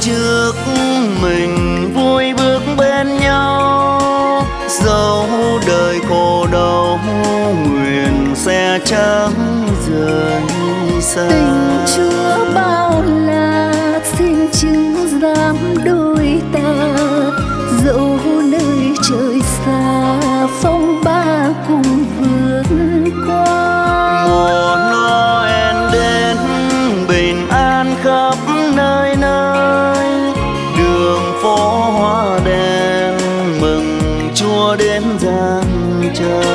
trước mình vui bước bên nhau, dẫu đời khổ đau nguyện sẽ chẳng rời xa. Tình Chúa bao la xin chứng giám đôi ta, dẫu nơi trời xa phong ba cùng vượt qua. Mùa Noel đến bình an khắp nơi nơi, đường phố hoa đèn mừng Chúa đến giang trời.